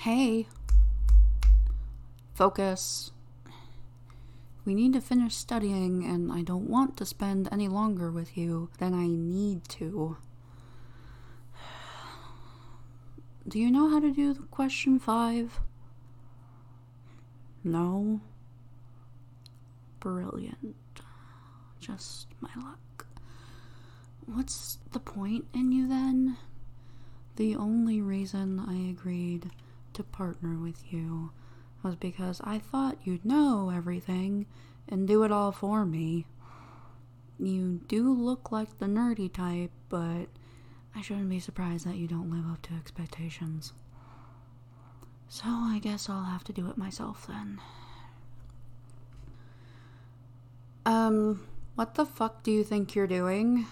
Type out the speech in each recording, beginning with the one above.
Hey, focus. We need to finish studying, and I don't want to spend any longer with you than I need to. Do you know how to do the question 5? No? Brilliant. Just my luck. What's the point in you then? The only reason I agreed to partner with you was because I thought you'd know everything and do it all for me. You do look like the nerdy type, but I shouldn't be surprised that you don't live up to expectations. So I guess I'll have to do it myself then. What the fuck do you think you're doing?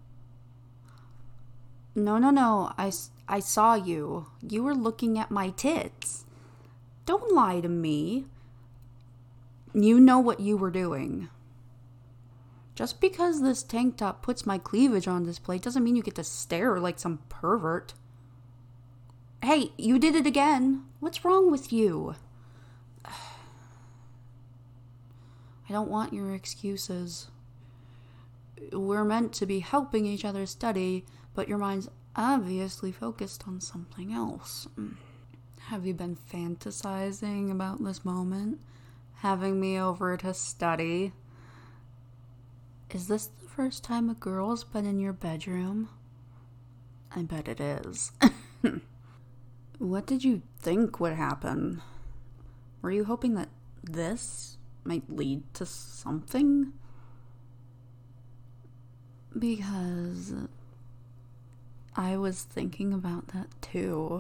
No. I saw you. You were looking at my tits. Don't lie to me. You know what you were doing. Just because this tank top puts my cleavage on display doesn't mean you get to stare like some pervert. Hey, you did it again. What's wrong with you? I don't want your excuses. We're meant to be helping each other study, but your mind's obviously focused on something else. Have you been fantasizing about this moment? Having me over to study? Is this the first time a girl's been in your bedroom? I bet it is. What did you think would happen? Were you hoping that this might lead to something? Because I was thinking about that too.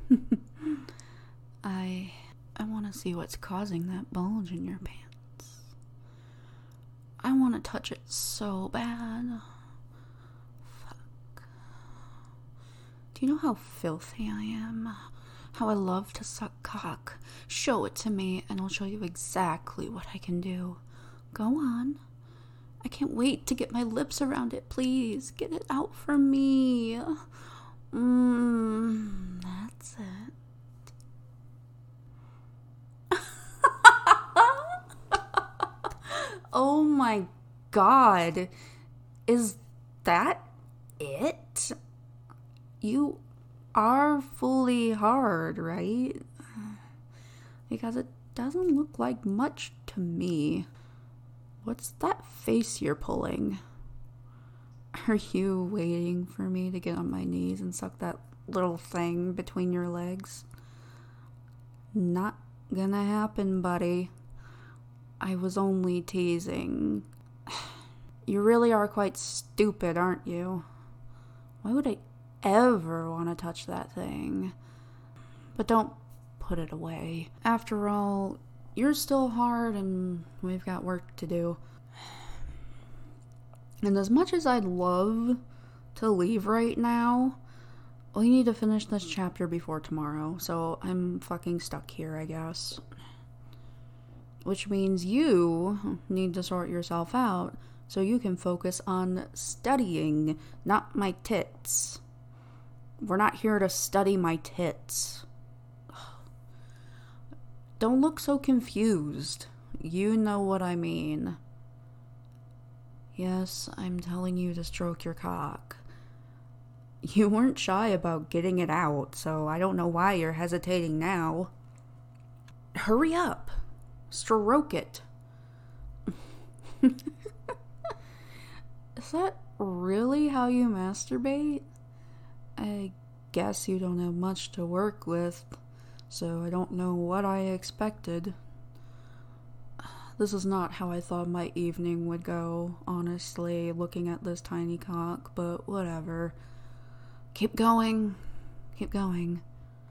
I want to see what's causing that bulge in your pants. I want to touch it so bad. Fuck. Do you know how filthy I am? How I love to suck cock? Show it to me and I'll show you exactly what I can do. Go on. I can't wait to get my lips around it, please. Get it out for me. That's it. Oh my god. Is that it? You are fully hard, right? Because it doesn't look like much to me. What's that face you're pulling? Are you waiting for me to get on my knees and suck that little thing between your legs? Not gonna happen, buddy. I was only teasing. You really are quite stupid, aren't you? Why would I ever want to touch that thing? But don't put it away. After all, you're still hard and we've got work to do. And as much as I'd love to leave right now, we need to finish this chapter before tomorrow, so I'm fucking stuck here, I guess. Which means you need to sort yourself out so you can focus on studying, not my tits. We're not here to study my tits. Don't look so confused. You know what I mean. Yes, I'm telling you to stroke your cock. You weren't shy about getting it out, so I don't know why you're hesitating now. Hurry up. Stroke it. Is that really how you masturbate? I guess you don't have much to work with, so I don't know what I expected. This is not how I thought my evening would go, honestly, looking at this tiny cock, but whatever. Keep going. Keep going.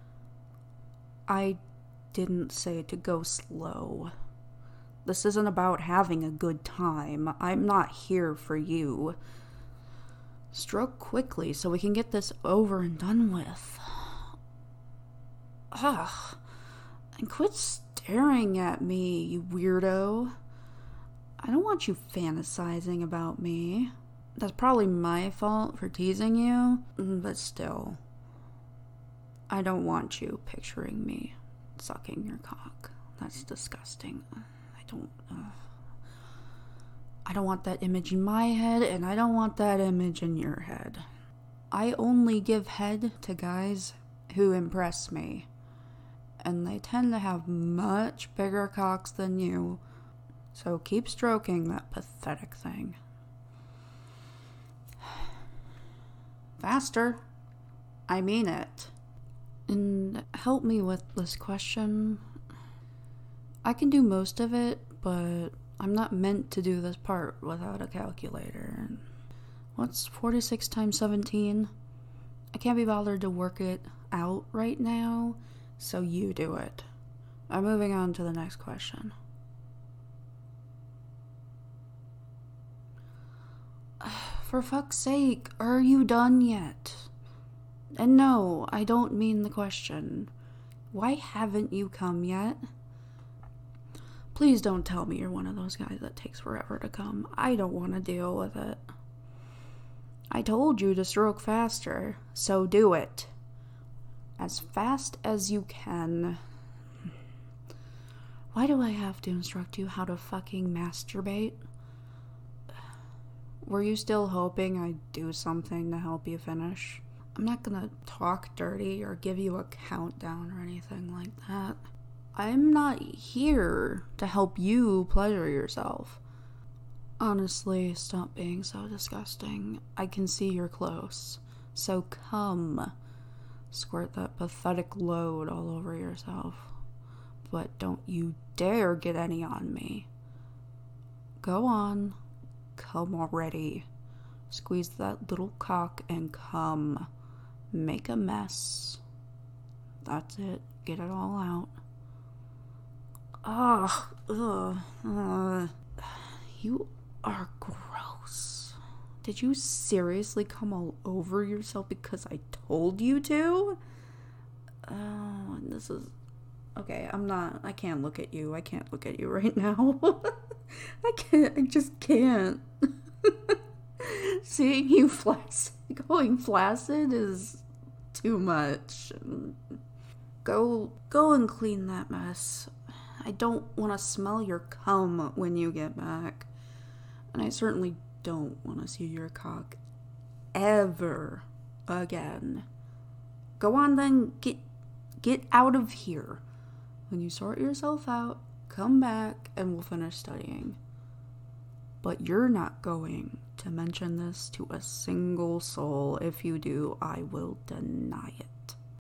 I didn't say to go slow. This isn't about having a good time. I'm not here for you. Stroke quickly so we can get this over and done with. Ugh. And quit staring at me, you weirdo. I don't want you fantasizing about me. That's probably my fault for teasing you, but still. I don't want you picturing me sucking your cock. That's disgusting. I don't want that image in my head, and I don't want that image in your head. I only give head to guys who impress me, and they tend to have much bigger cocks than you, so keep stroking that pathetic thing. Faster. I mean it. And help me with this question. I can do most of it, but I'm not meant to do this part without a calculator. What's 46 times 17? I can't be bothered to work it out right now, so you do it. I'm moving on to the next question. For fuck's sake, are you done yet? And no, I don't mean the question. Why haven't you come yet? Please don't tell me you're one of those guys that takes forever to come. I don't want to deal with it. I told you to stroke faster, so do it. As fast as you can. Why do I have to instruct you how to fucking masturbate? Were you still hoping I'd do something to help you finish? I'm not gonna talk dirty or give you a countdown or anything like that. I'm not here to help you pleasure yourself. Honestly, stop being so disgusting. I can see you're close. So come. Squirt that pathetic load all over yourself. But don't you dare get any on me. Go on. Come already. Squeeze that little cock and come. Make a mess. That's it. Get it all out. You are gross. Did you seriously come all over yourself because I told you to? This is... Okay, I can't look at you. I can't look at you right now. I just can't. Seeing you going flaccid is too much. Go and clean that mess. I don't want to smell your cum when you get back. And I certainly don't want to see your cock ever again. Go on then, get out of here. When you sort yourself out, come back and we'll finish studying. But you're not going to mention this to a single soul. If you do, I will deny it.